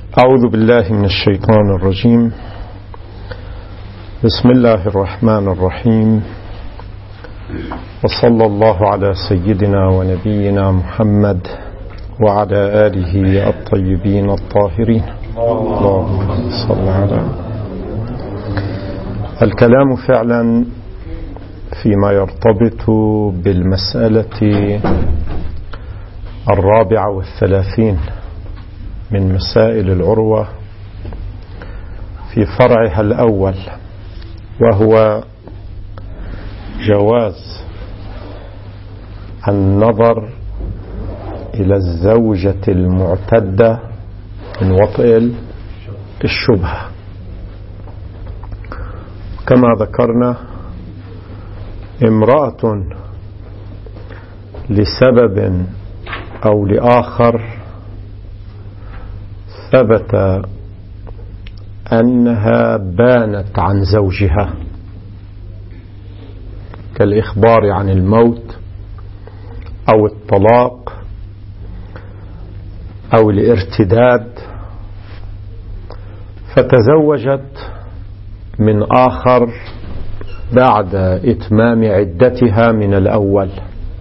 أعوذ بالله من الشيطان الرجيم. بسم الله الرحمن الرحيم، وصلى الله على سيدنا ونبينا محمد وعلى آله الطيبين الطاهرين. اللهم صل على. الكلام فعلا فيما يرتبط بالمسألة 34 من مسائل العروة في فرعها الأول، وهو جواز النظر إلى الزوجة المعتدة من وطئ الشبهة. كما ذكرنا، امرأة لسبب أو لآخر ثبت أنها بانت عن زوجها، كالإخبار عن الموت أو الطلاق أو الارتداد، فتزوجت من آخر بعد إتمام عدتها من الأول.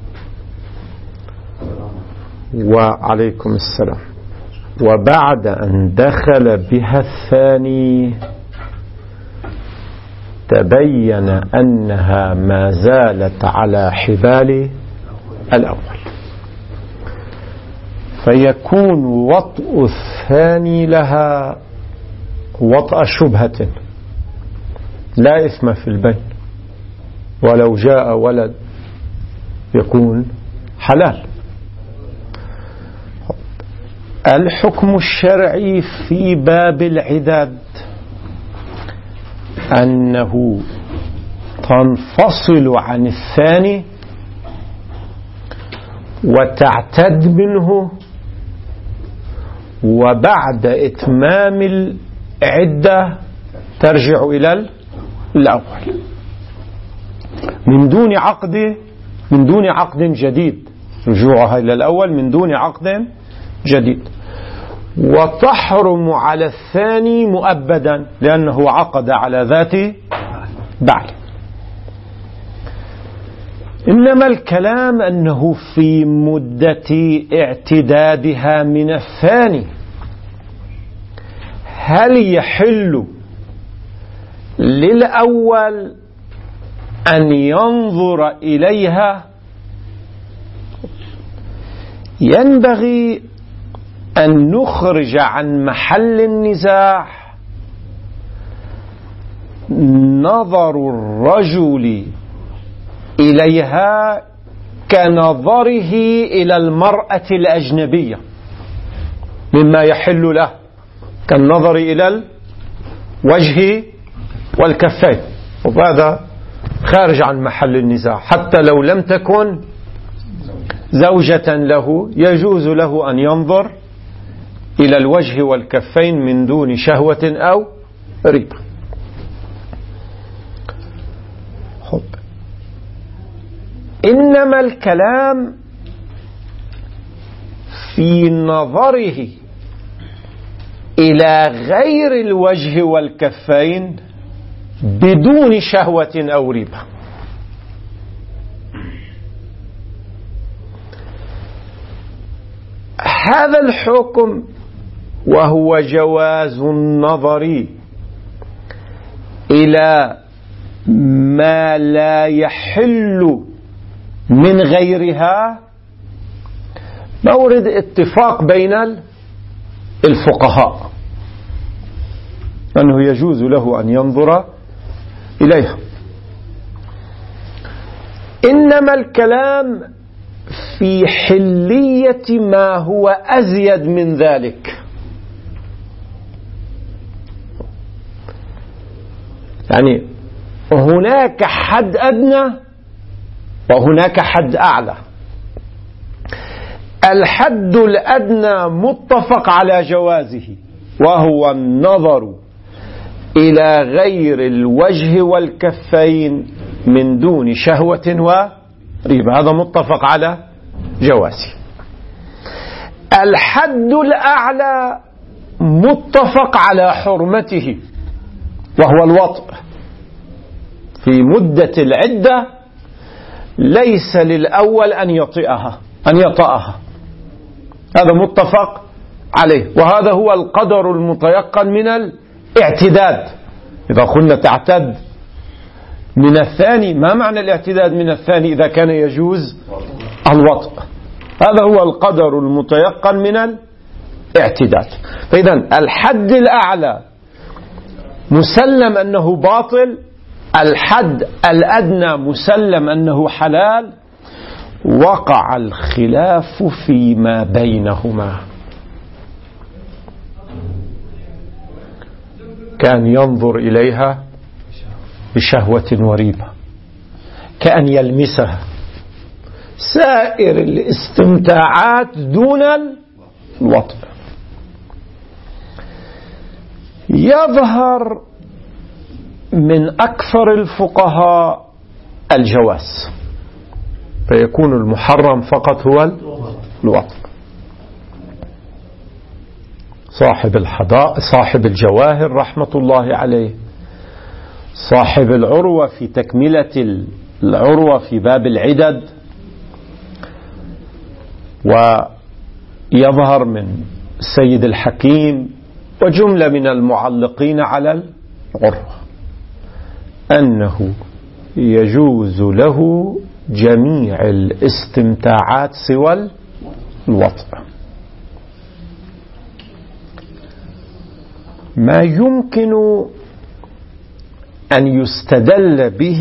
وعليكم السلام. وبعد أن دخل بها الثاني تبين أنها ما زالت على حبال الأول، فيكون وطء الثاني لها وطأ شبهة، لا إثم في البين، ولو جاء ولد يكون حلال. الحكم الشرعي في باب العداد أنه تنفصل عن الثاني وتعتد منه، وبعد إتمام العدة ترجع إلى الأول من دون عقد جديد، رجوعها إلى الأول من دون عقد جديد. وتحرم على الثاني مؤبدا لأنه عقد على ذات بعل. إنما الكلام أنه في مدة اعتدادها من الثاني هل يحل للأول أن ينظر إليها؟ ينبغي أن نخرج عن محل النزاع نظر الرجل إليها كنظره إلى المرأة الأجنبية مما يحل له، كالنظر إلى الوجه والكفين، وهذا خارج عن محل النزاع. حتى لو لم تكن زوجة له يجوز له أن ينظر إلى الوجه والكفين من دون شهوة أو ريبة. إنما الكلام في نظره إلى غير الوجه والكفين بدون شهوة أو ريبة. هذا الحكم وهو جواز النظر إلى ما لا يحل من غيرها مورد اتفاق بين الفقهاء أنه يجوز له أن ينظر إليها. إنما الكلام في حلية ما هو أزيد من ذلك، يعني هناك حد أدنى وهناك حد أعلى. الحد الأدنى متفق على جوازه، وهو النظر إلى غير الوجه والكفين من دون شهوة وريبة، هذا متفق على جوازه. الحد الأعلى متفق على حرمته وهو الوطء في مدة العدة ليس للأول أن يطأها هذا متفق عليه، وهذا هو القدر المتيقن من الاعتداد. إذا قلنا تعتد من الثاني، ما معنى الاعتداد من الثاني إذا كان يجوز الوطء؟ هذا هو القدر المتيقن من الاعتداد. فإذا الحد الأعلى مسلم أنه باطل، الحد الأدنى مسلم أنه حلال، وقع الخلاف فيما بينهما. كان ينظر إليها بشهوة وريبة، كأن يلمسها، سائر الاستمتاعات دون الوطء. يظهر من أكثر الفقهاء الجواز، فيكون المحرم فقط هو الوطء. صاحب الجواهر رحمة الله عليه، صاحب العروة في تكملة العروة في باب العدد، ويظهر من سيد الحكيم وجملة من المعلقين على العروة أنه يجوز له جميع الاستمتاعات سوى الوطء. ما يمكن أن يستدل به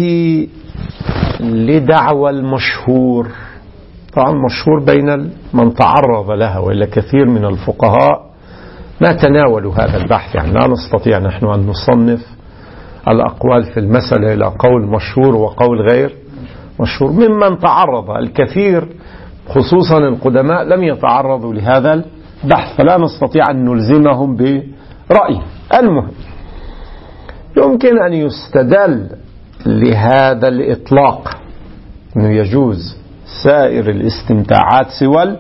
لدعوى المشهور، طبعا مشهور بين من تعرض لها، وإلا كثير من الفقهاء ما تناولوا هذا البحث. يعني لا نستطيع نحن أن نصنف الأقوال في المسألة إلى قول مشهور وقول غير مشهور. ممن تعرض الكثير خصوصا القدماء لم يتعرضوا لهذا البحث، فلا نستطيع أن نلزمهم برأي. المهم يمكن أن يستدل لهذا الإطلاق أنه يجوز سائر الاستمتاعات سوى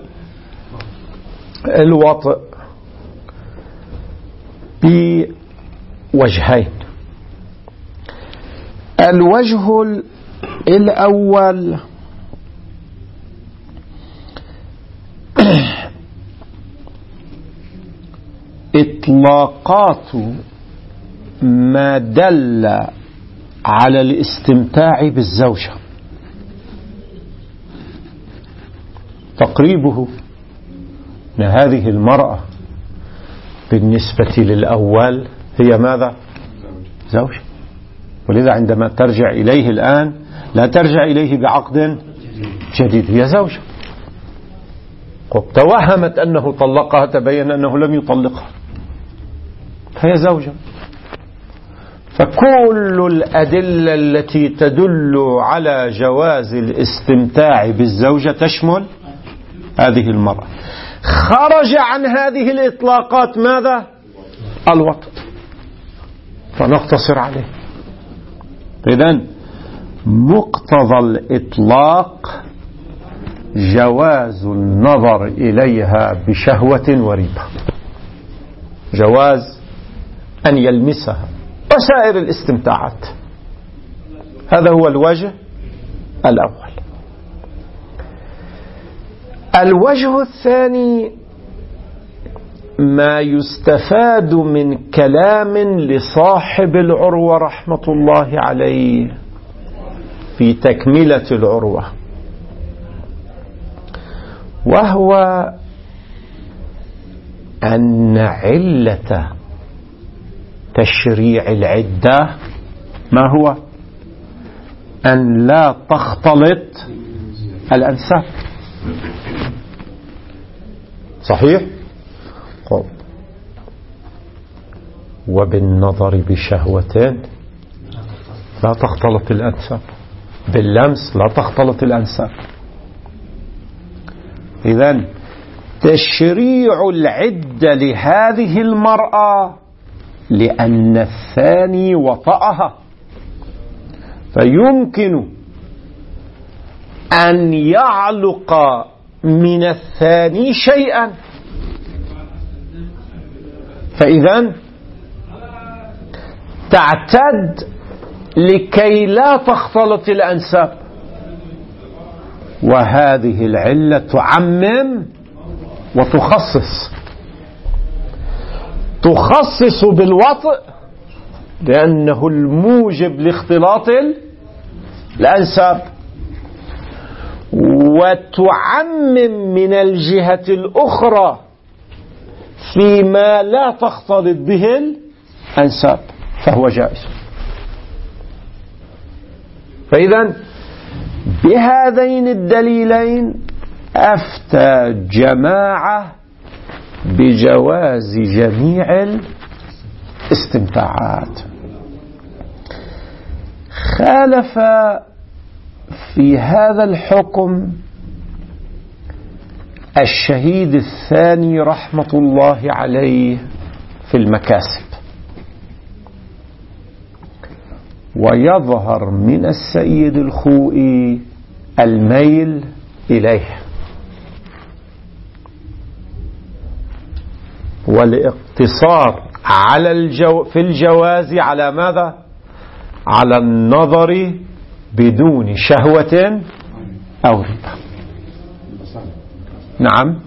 الوطء بوجهين. الوجه الأول إطلاقات ما دل على الاستمتاع بالزوجة، تقريبه أن هذه المرأة بالنسبة للأول هي ماذا؟ زوجة. ولذا عندما ترجع إليه الآن لا ترجع إليه بعقد جديد، هي زوجة. قد توهمت أنه طلقها، تبين أنه لم يطلقها، فهي زوجة. فكل الأدلة التي تدل على جواز الاستمتاع بالزوجة تشمل هذه المرأة. خرج عن هذه الإطلاقات ماذا؟ الوطء، فنقتصر عليه. إذن مقتضى الإطلاق جواز النظر إليها بشهوة وريبة، جواز أن يلمسها وسائر الاستمتاعات. هذا هو الوجه الأول. الوجه الثاني ما يستفاد من كلام لصاحب العروة رحمة الله عليه في تكملة العروة، وهو أن علة تشريع العدة ما هو؟ أن لا تختلط الأنساب. صحيح؟ وبالنظر بشهوة لا تختلط الأنساب، باللمس لا تختلط الأنساب. إذن تشريع العدة لهذه المرأة لأن الثاني وطأها، فيمكن أن يعلق من الثاني شيئا، فإذا تعتد لكي لا تختلط الأنساب، وهذه العلة تعمم وتخصص. تخصص بالوطء لأنه الموجب لاختلاط الأنساب، وتعمم من الجهة الأخرى فيما لا تختلط به الأنساب فهو جائز. فإذا بهذين الدليلين أفتى جماعة بجواز جميع الاستمتاعات. خالف في هذا الحكم الشهيد الثاني رحمة الله عليه في المكاسب، ويظهر من السيد الخوئي الميل إليه والاقتصار على في الجواز على ماذا؟ على النظر بدون شهوة أو ربا. نعم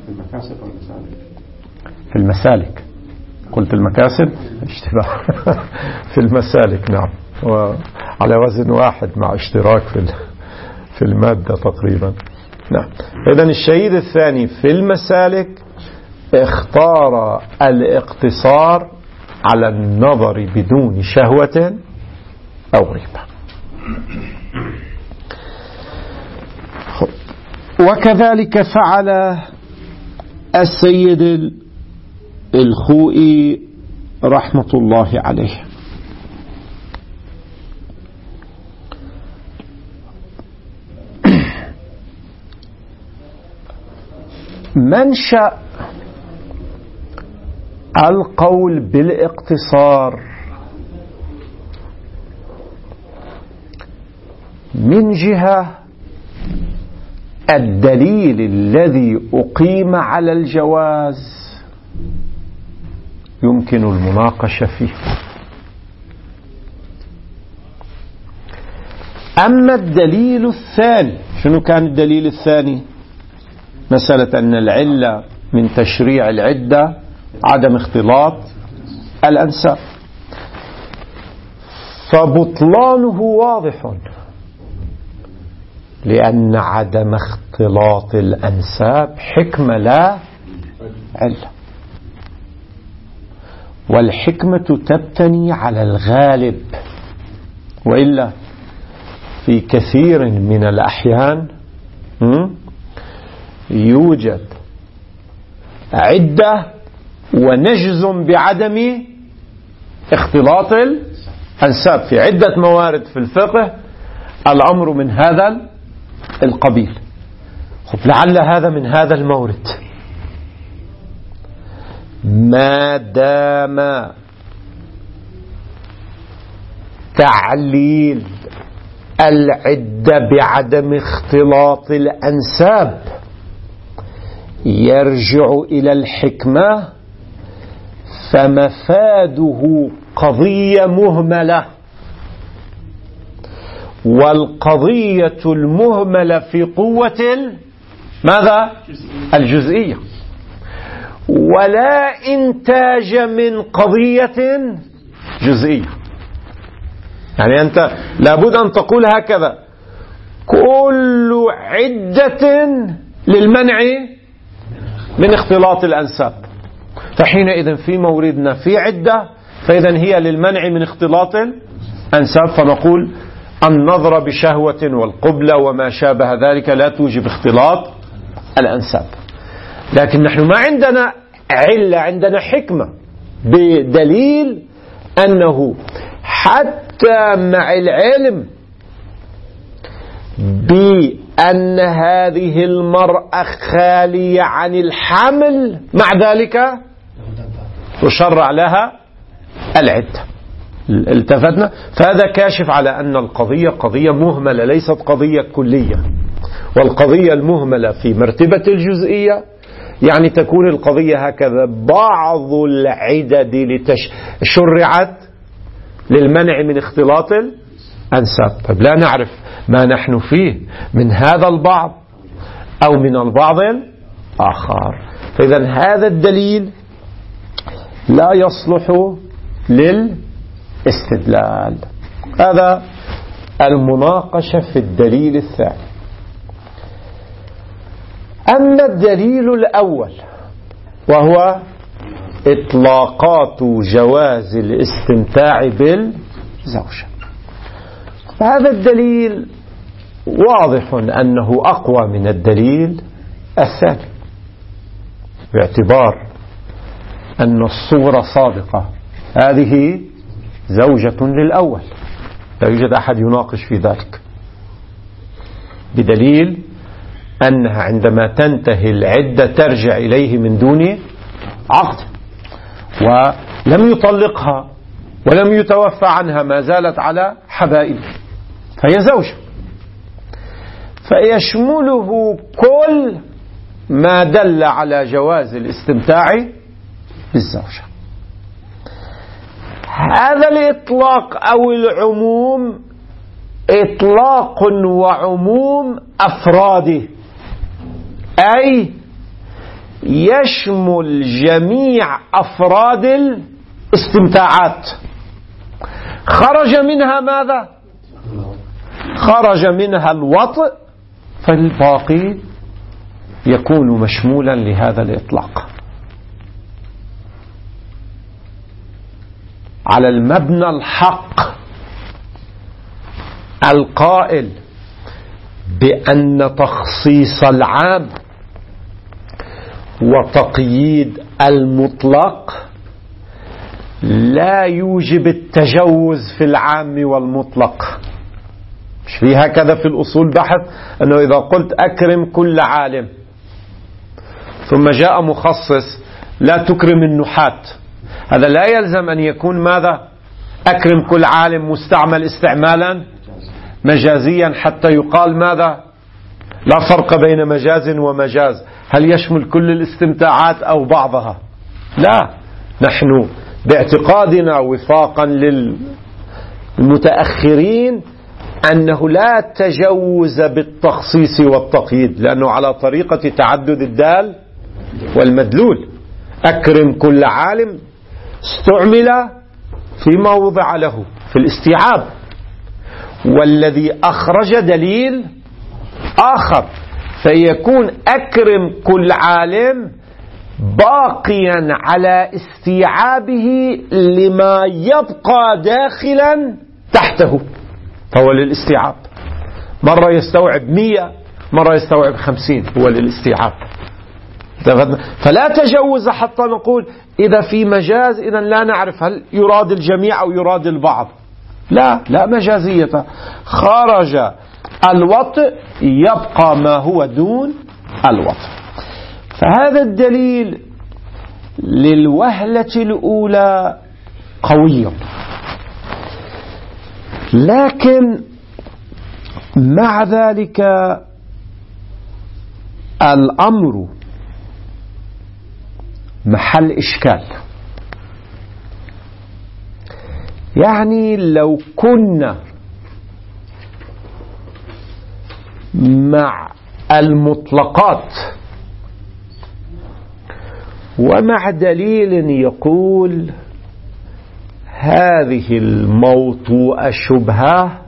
في المسالك، قلت المكاسب اشتباه في المسالك. نعم، وعلى وزن واحد مع اشتراك في المادة تقريبا. نعم. إذن الشهيد الثاني في المسالك اختار الاقتصار على النظر بدون شهوة أو ربا. وكذلك فعل السيد الخوئي رحمة الله عليه. منشأ القول بالاقتصار من جهة الدليل الذي أقيم على الجواز يمكن المناقشة فيه. أما الدليل الثاني، شنو كان الدليل الثاني؟ مسألة أن العلة من تشريع العدة عدم اختلاط الأنساب، فبطلانه واضح، لأن عدم اختلاط الأنساب حكمة لا علة، والحكمة تبتني على الغالب، وإلا في كثير من الأحيان يوجد عدة ونجزم بعدم اختلاط الأنساب. في عدة موارد في الفقه الأمر من هذا القبيل. لعل هذا من هذا المورد، ما دام تعليل العدة بعدم اختلاط الأنساب يرجع إلى الحكمة، فمفاده قضية مهملة، والقضية المهملة في قوة ماذا؟ الجزئية، ولا إنتاج من قضية جزئية. يعني أنت لابد أن تقول هكذا: كل عدة للمنع من اختلاط الأنساب، فحينئذ في موردنا في عدة، فإذا هي للمنع من اختلاط الأنساب، فنقول النظر بشهوة والقبلة وما شابه ذلك لا توجب اختلاط الأنساب. لكن نحن ما عندنا علة، عندنا حكمة بدليل أنه حتى مع العلم بأن هذه المرأة خالية عن الحمل، مع ذلك تشرع لها العدة. التفتنا، فهذا كاشف على أن القضية قضية مهملة ليست قضية كلية، والقضية المهملة في مرتبة الجزئية يعني تكون القضية هكذا: بعض العدد شرعت للمنع من اختلاط الأنساب. طيب لا نعرف ما نحن فيه من هذا البعض أو من البعض الآخر، فإذا هذا الدليل لا يصلح للاستدلال. هذا المناقشة في الدليل الثاني. أما الدليل الأول وهو إطلاقات جواز الاستمتاع بالزوجة، فهذا الدليل واضح أنه أقوى من الدليل الثاني، باعتبار أن الصورة صادقة. هذه زوجة للأول، لا يوجد أحد يناقش في ذلك، بدليل أنها عندما تنتهي العدة ترجع إليه من دون عقد، ولم يطلقها ولم يتوفى عنها، ما زالت على حبائله، فهي زوجة. فيشمله كل ما دل على جواز الاستمتاع بالزوجة. هذا الإطلاق أو العموم إطلاق وعموم أفراده، أي يشمل جميع أفراد الاستمتاعات. خرج منها ماذا؟ خرج منها الوطء، فالباقي يكون مشمولا لهذا الإطلاق على المبنى الحق القائل بأن تخصيص العام وتقييد المطلق لا يوجب التجوز في العام والمطلق. مش في هكذا في الأصول بحث أنه إذا قلت أكرم كل عالم ثم جاء مخصص لا تكرم النحاة، هذا لا يلزم أن يكون ماذا؟ أكرم كل عالم مستعمل استعمالا مجازيا حتى يقال ماذا؟ لا فرق بين مجاز ومجاز. هل يشمل كل الاستمتاعات أو بعضها؟ لا، نحن باعتقادنا وفاقا للمتأخرين أنه لا تجوز بالتخصيص والتقييد، لأنه على طريقة تعدد الدال والمدلول. أكرم كل عالم استعمل فيما وضع له في الاستيعاب، والذي أخرج دليل آخر، فيكون أكرم كل عالم باقيا على استيعابه لما يبقى داخلا تحته، فهو للاستيعاب. مرة يستوعب 100، مرة يستوعب 50، هو للاستيعاب. فلا تجوز حتى نقول إذا في مجاز إذا لا نعرف هل يراد الجميع أو يراد البعض. لا مجازية. خرج الوطء يبقى ما هو دون الوطء. فهذا الدليل للوهلة الأولى قوي، لكن مع ذلك الأمر محل إشكال. يعني لو كنا مع المطلقات ومع دليل يقول هذه الموطوءة شبهة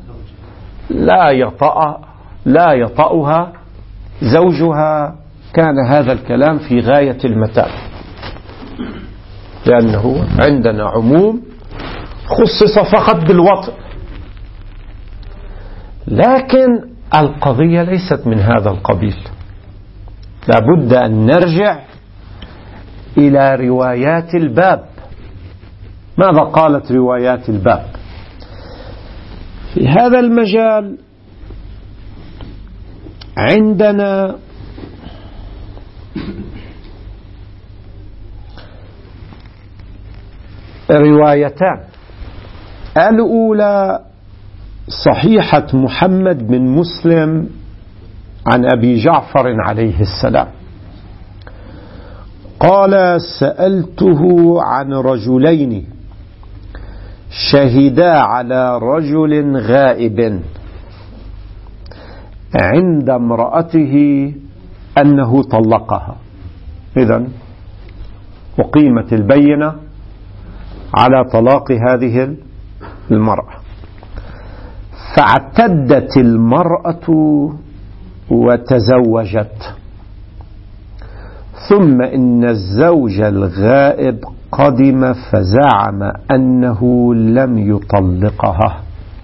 لا يطأها زوجها، كان هذا الكلام في غاية المتاع، لأنه عندنا عموم خصص فقط بالوطء. لكن القضية ليست من هذا القبيل، لابد أن نرجع إلى روايات الباب. ماذا قالت روايات الباب في هذا المجال؟ عندنا روايتان. الأولى صحيحة محمد بن مسلم عن أبي جعفر عليه السلام، قال سألته عن رجلين شهدا على رجل غائب عند امرأته أنه طلقها. إذن أقيمت البينة على طلاق هذه المرأة، فاعتدت المرأة وتزوجت، ثم إن الزوج الغائب قدم فزعم أنه لم يطلقها.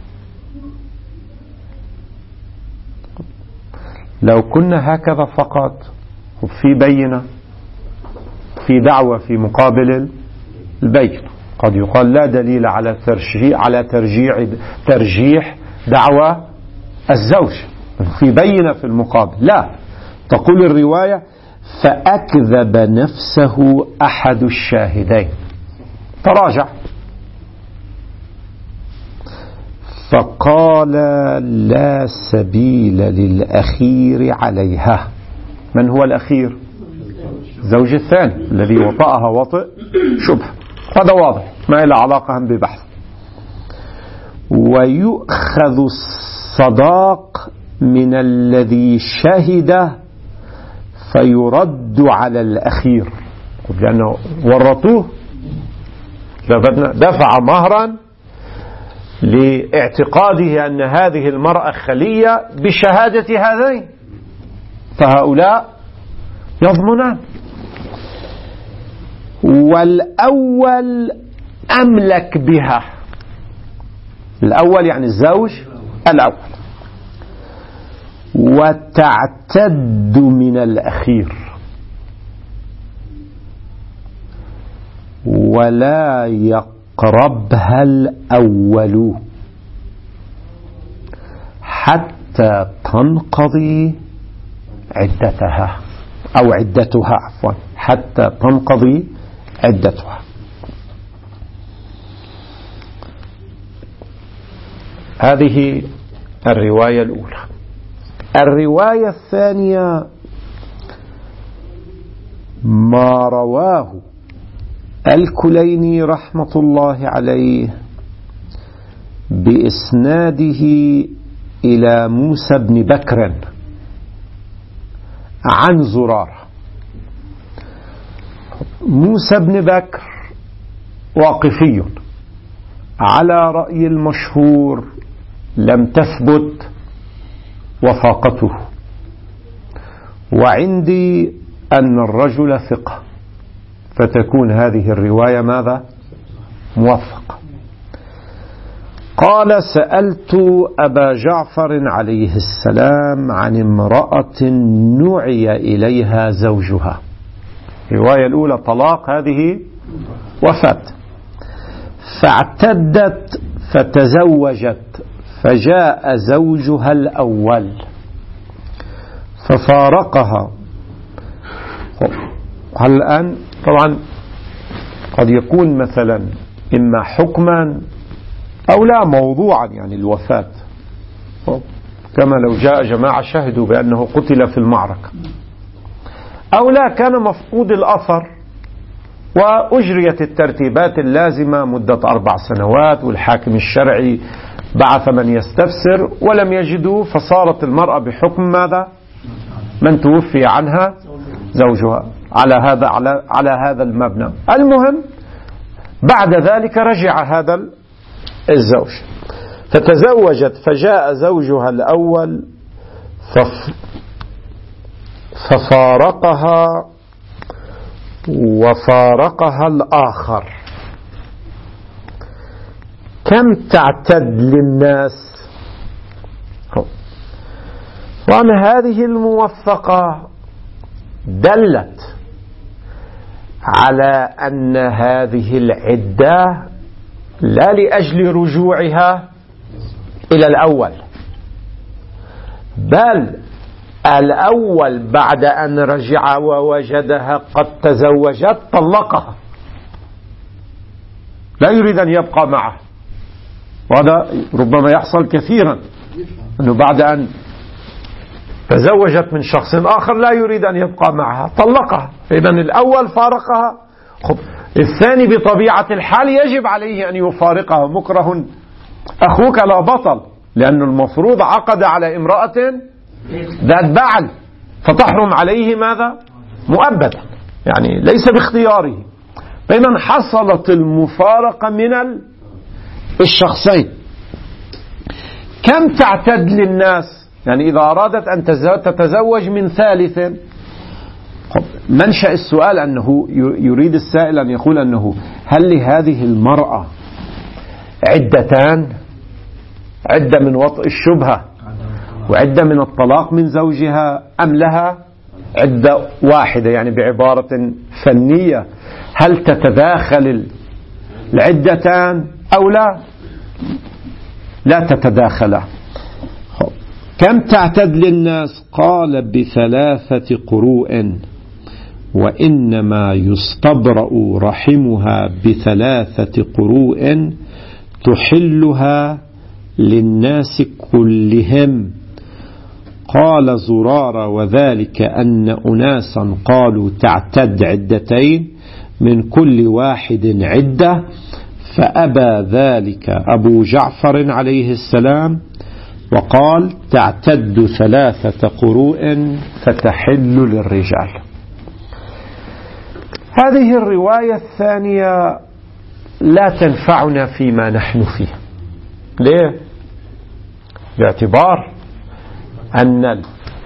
لو كنا هكذا فقط في بينة، في دعوة في مقابل البين، قد يقال لا دليل على ترجيح دعوى الزوج، في بينة في المقابل. لا، تقول الرواية فأكذب نفسه أحد الشاهدين، تراجع، فقال لا سبيل للأخير عليها. من هو الأخير؟ الزوج الثاني الذي وطأها وطئ شبه، هذا واضح، ما له علاقة ببحث. ويؤخذ الصداق من الذي شهد فيرد على الأخير، لأنه ورطوه، دفع مهرا لاعتقاده أن هذه المرأة خلية بشهادة هذين، فهؤلاء يضمنان. والأول أملك بها، الأول يعني الزوج الأول، وتعتد من الأخير، ولا يقربها الأول حتى تنقضي عدتها، أو عدتها عفوا، حتى تنقضي عدتها. هذه الرواية الأولى. الرواية الثانية ما رواه الكليني رحمة الله عليه بإسناده إلى موسى بن بكر عن زرارة. موسى بن بكر واقفي على رأي المشهور، لم تثبت وثاقته، وعندي أن الرجل ثقة، فتكون هذه الرواية ماذا؟ موثقة. قال سألت أبا جعفر عليه السلام عن امرأة نعي إليها زوجها. الرواية الأولى طلاق، هذه وفاة، فاعتدت فتزوجت، فجاء زوجها الأول ففارقها. الآن طبعا قد يكون مثلا إما حكما أو لا موضوعا، يعني الوفاة، كما لو جاء جماعة شهدوا بأنه قتل في المعركة، أو لا كان مفقود الأثر وأجريت الترتيبات اللازمة مدة 4 سنوات، والحاكم الشرعي بعث من يستفسر ولم يجدوا، فصارت المرأة بحكم ماذا؟ من توفي عنها زوجها، على هذا المبنى. المهم بعد ذلك رجع هذا الزوج فتزوجت، فجاء زوجها الأول ففارقها وفارقها الآخر. كم تعتد للناس؟ وأن هذه الموثقة دلت على أن هذه العدة لا لأجل رجوعها إلى الأول، بل الأول بعد أن رجع ووجدها قد تزوجت طلقها، لا يريد أن يبقى معه. وهذا ربما يحصل كثيرا، أنه بعد أن تزوجت من شخص آخر لا يريد أن يبقى معها طلقها، إذن الأول فارقها. الثاني بطبيعة الحال يجب عليه أن يفارقها مكره أخوك لا بطل، لأن المفروض عقد على امرأة ذات بعل، فتحرم عليه ماذا؟ مؤبدا، يعني ليس باختياره. فإذا حصلت المفارقة من الشخصين. كم تعتد للناس؟ يعني إذا أرادت أن تتزوج من ثالث، منشأ السؤال أنه يريد السائل أن يقول أنه هل لهذه المرأة عدتان؟ عدة من وطء الشبهة وعدة من الطلاق من زوجها، أم لها عدة واحدة؟ يعني بعبارة فنية، هل تتداخل العدتان أو لا؟ لا تتداخل. كم تعتد للناس؟ قال ب3 قروء، وإنما يستبرأ رحمها ب3 قروء تحلها للناس كلهم. قال زرار: وذلك أن أناسا قالوا تعتد عدتين من كل واحد عدة، فأبى ذلك أبو جعفر عليه السلام وقال تعتد 3 قروء فتحل للرجال. هذه الرواية الثانية لا تنفعنا فيما نحن فيه. ليه؟ باعتبار أن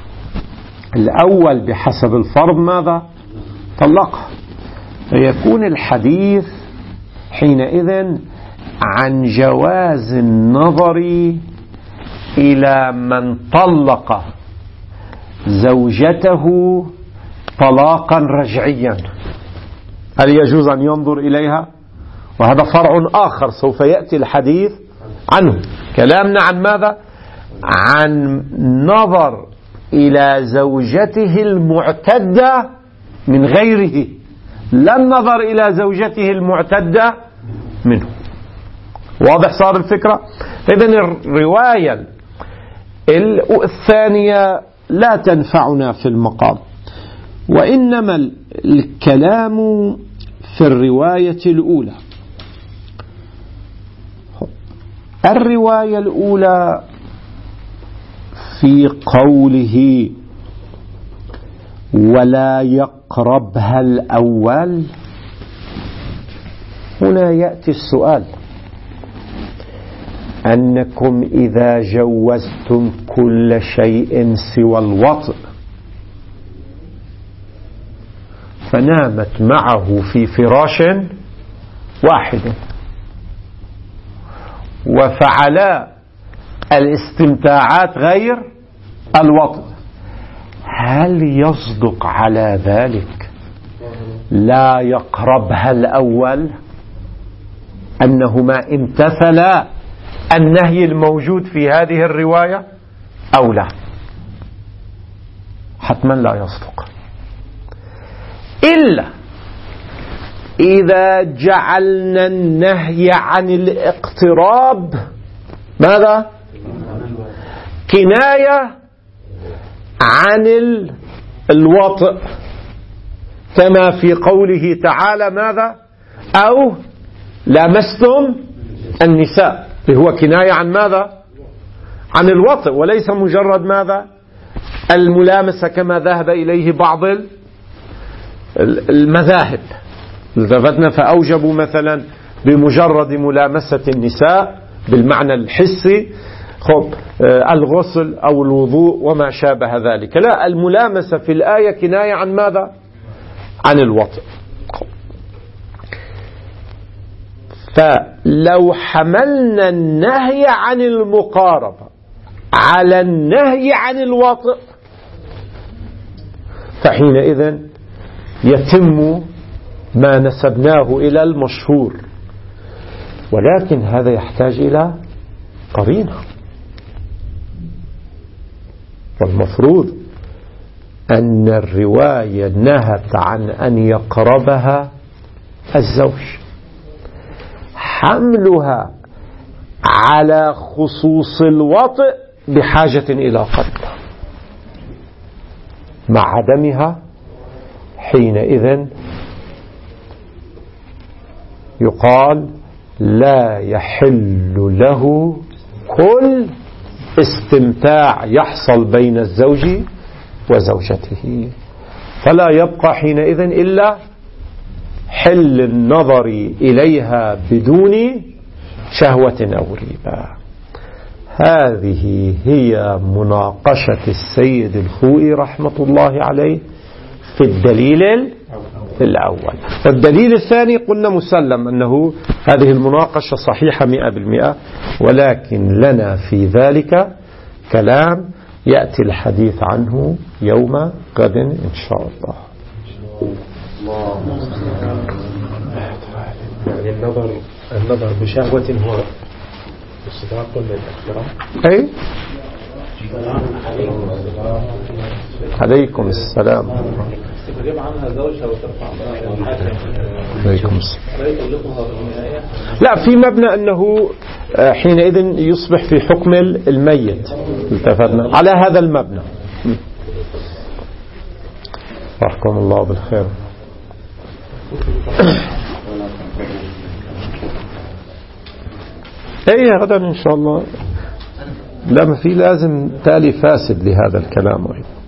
الأول بحسب الفرض ماذا؟ طلقها، فيكون الحديث حينئذ عن جواز النظر إلى من طلق زوجته طلاقا رجعيا، هل يجوز أن ينظر إليها؟ وهذا فرع آخر سوف يأتي الحديث عنه. كلامنا عن ماذا؟ عن نظر إلى زوجته المعتدة من غيره، لا النظر إلى زوجته المعتدة منه. واضح صار الفكرة؟ إذن الرواية الثانية لا تنفعنا في المقام، وإنما الكلام في الرواية الأولى. الرواية الأولى في قوله ولا يقربها الأول، هنا يأتي السؤال: أنكم إذا جوزتم كل شيء سوى الوطء فنامت معه في فراش واحد وفعلا الاستمتاعات غير الوطء، هل يصدق على ذلك لا يقربها الأول؟ أنهما امتثلا النهي الموجود في هذه الرواية أو لا؟ حتما لا يصدق، إلا إذا جعلنا النهي عن الاقتراب ماذا؟ كناية عن الوطء، كما في قوله تعالى ماذا؟ أو لامستم النساء، هو كناية عن ماذا؟ عن الوطء، وليس مجرد ماذا؟ الملامسة كما ذهب إليه بعض المذاهب. التفتنا فأوجبوا مثلا بمجرد ملامسة النساء بالمعنى الحسي الغسل أو الوضوء وما شابه ذلك. لا، الملامسة في الآية كناية عن ماذا؟ عن الوطء. فلو حملنا النهي عن المقاربة على النهي عن الوطء فحينئذ يتم ما نسبناه إلى المشهور، ولكن هذا يحتاج إلى قرينة، والمفروض أن الرواية نهت عن أن يقربها الزوج، حملها على خصوص الوطء بحاجة إلى قرينة. مع عدمها حينئذ يقال لا يحل له كل استمتاع يحصل بين الزوج وزوجته، فلا يبقى حينئذ إلا حل النظر إليها بدون شهوة أو ريبة. هذه هي مناقشة السيد الخوئي رحمة الله عليه في الدليل الأول. والدليل الثاني قلنا مسلم أنه هذه المناقشة صحيحة 100%، ولكن لنا في ذلك كلام يأتي الحديث عنه يوم غد إن شاء الله. يعني النظر بشهوة هو الصداق للإحترام. أي عليكم السلام. تجيب عنها زوجها وترفع عليكم السلام. لا، في مبنى أنه حينئذ يصبح في حكم الميت، اتفقنا على هذا المبنى. رحكم الله بالخير. ايه غدا ان شاء الله. لا، ما في، لازم تالي فاسد لهذا الكلام.